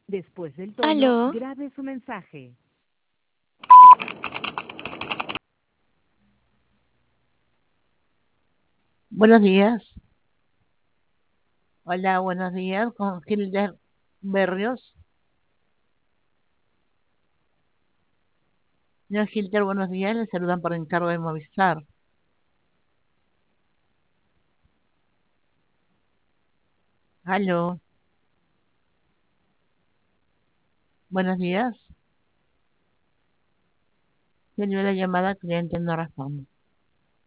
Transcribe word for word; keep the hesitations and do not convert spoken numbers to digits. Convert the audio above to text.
Después del tono, Aló, grabe su mensaje. Buenos días. Hola, buenos días. Con Hilder Berrios. Señor Hilder, buenos días. Le saludan por encargo de Movistar. Aló, buenos días. Tengo la llamada, cliente no responde.